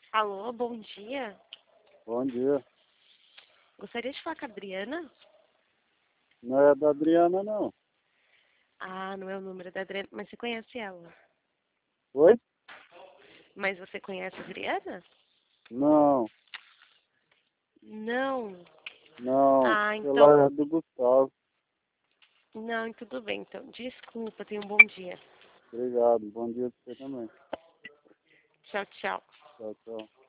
Alô, bom dia. Bom dia. Gostaria de falar com a Adriana? Não é da Adriana, não. Ah, não é o número da Adriana, mas você conhece ela. Oi? Mas você conhece a Adriana? Não, Não. não. Ah, então. Ela é do Gustavo. Não, tudo bem, então. Desculpa, tenha um bom dia. Obrigado. Bom dia pra você também. Tchau, tchau. Tchau, tchau.